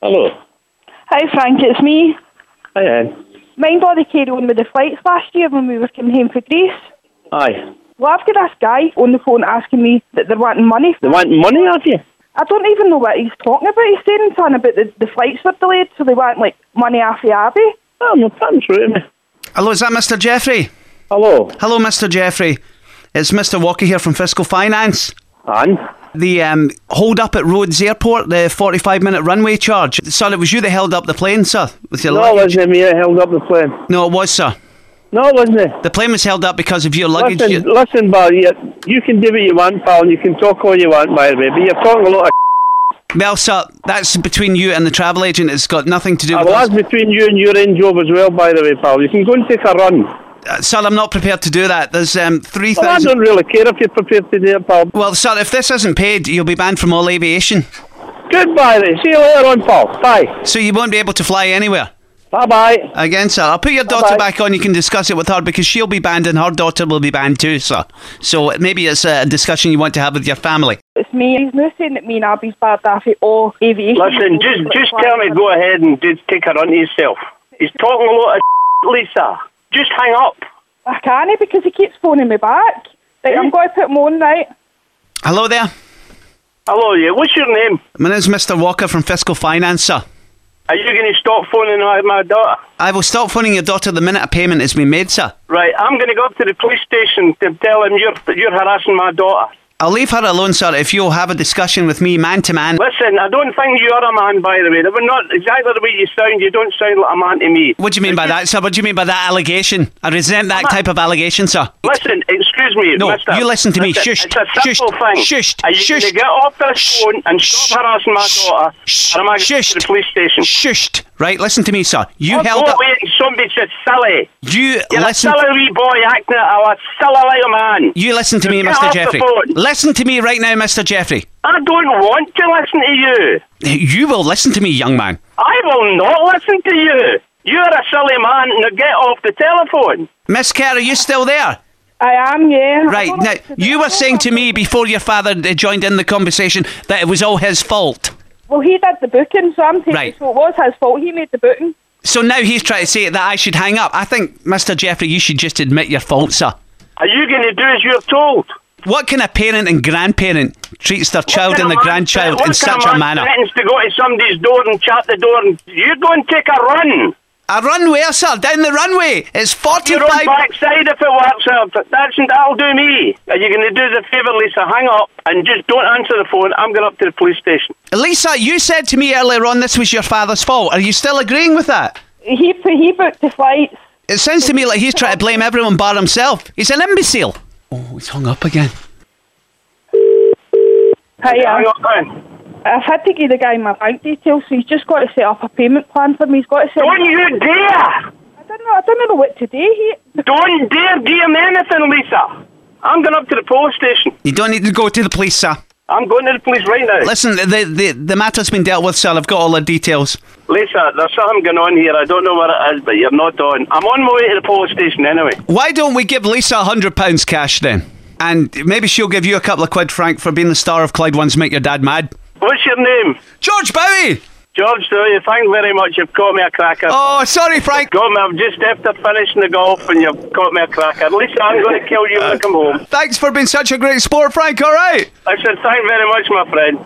Hello. Hi Frank, it's me. Hi, Anne. Mind all the carry on with the flights last year when we were coming home for Greece? Aye. Well, I've got this guy on the phone asking me that they're wanting money. They want money, have you? I don't even know what he's talking about. He's saying something about the flights were delayed, so they want, like, money off the Abbey. Oh, no, putting through to me. Hello, is that Mr. Jeffrey? Hello. Hello, Mr. Jeffrey. It's Mr. Walker here from Fiscal Finance. Anne? The hold up at Rhodes Airport, the 45-minute runway charge. Sir, it was you that held up the plane, sir. With your No, it luggage. wasn't me that held up the plane. No, it was, sir. No, it wasn't it. The plane was held up because of your luggage. Listen, pal, you can do what you want, pal, and you can talk all you want, by the way, but you're talking a lot of Well, sir, that's between you and the travel agent. It's got nothing to do with well, us. that's between you and your Range Rover as well, by the way, pal. You can go and take a run. Sir, I'm not prepared to do that. There's 3,000... Well, I don't really care if you're prepared to do it, pal. Well, sir, if this isn't paid, you'll be banned from all aviation. Goodbye then. See you later on, pal. Bye. So you won't be able to fly anywhere. Bye-bye. Again, sir, I'll put your daughter back on. You can discuss it with her because she'll be banned and her daughter will be banned too, sir. So maybe it's a discussion you want to have with your family. It's me. He's not saying that me and Abby's bad off at all aviation. Listen, just tell me go ahead and take a run to yourself. He's talking a lot of Lisa. Just hang up. I can't because he keeps phoning me back. Right, I'm going to put him on, right? Hello there. Hello, yeah. What's your name? My name's Mr. Walker from Fiscal Finance, sir. Are you going to stop phoning my daughter? I will stop phoning your daughter the minute a payment has been made, sir. Right, I'm going to go up to the police station to tell him you're harassing my daughter. I'll leave her alone, sir, if you'll have a discussion with me man to man. Listen, I don't think you're a man, by the way. That we're not exactly the way you sound. You don't sound like a man to me. What do you mean by that, sir? What do you mean by that allegation? I resent that type of allegation, sir. Listen, excuse me, No, mister. you listen to me. Listen, Shush. It's a simple thing. Shush. Are you going to get off this phone and stop harassing my daughter? Or am I going to the police station? Shushed. Right, listen to me, sir. You Oh, held go up... away, somebody said silly. You You're listen... a silly wee boy acting a silly little man. You listen to me, Get Mr. off the Jeffrey. phone. Listen to me right now, Mr. Jeffrey. I don't want to listen to you. You will listen to me, young man. I will not listen to you. You're a silly man. Now get off the telephone. Miss Kerr, are you still there? I am, yeah. Right, now, you were saying to me before your father joined in the conversation that it was all his fault. Well, he did the booking, so I'm taking Right. so it was his fault. He made the booking. So now he's trying to say that I should hang up. I think, Mr. Jeffrey, you should just admit your fault, sir. Are you going to do as you're told? What kind of parent and grandparent treats their child and the grandchild in such a manner? Threatens to go to somebody's door and chat the door and you go and take a run. A run where, sir? Down the runway. It's 45... Your own backside if it works out. That'll do me. Are you going to do us a favour, Lisa? Hang up and just don't answer the phone. I'm going up to the police station. Lisa, you said to me earlier on this was your father's fault. Are you still agreeing with that? He booked the flights. It sounds to me like he's trying to blame everyone bar himself. He's an imbecile. Oh, he's hung up again. Hang up then. I've had to give the guy my bank details, so he's just got to set up a payment plan for me. He's got to set Don't you dare! I don't know what to do. Don't dare do him anything, Lisa. I'm going up to the police station. You don't need to go to the police, sir. I'm going to the police right now. Listen, the matter's been dealt with, sir. I've got all the details. Lisa, there's something going on here. I don't know what it is, but you're not on. I'm on my way to the police station anyway. Why don't we give Lisa £100 cash then? And maybe she'll give you a couple of quid, Frank, for being the star of Clyde One's Make Your Dad Mad. What's your name? George Bowie! George, thank you very much. You've caught me a cracker. Oh, sorry, Frank. Got me. I'm just after finishing the golf and you've caught me a cracker. Lisa, I'm going to kill you when I come home. Thanks for being such a great sport, Frank, all right? I said thank you very much, my friend.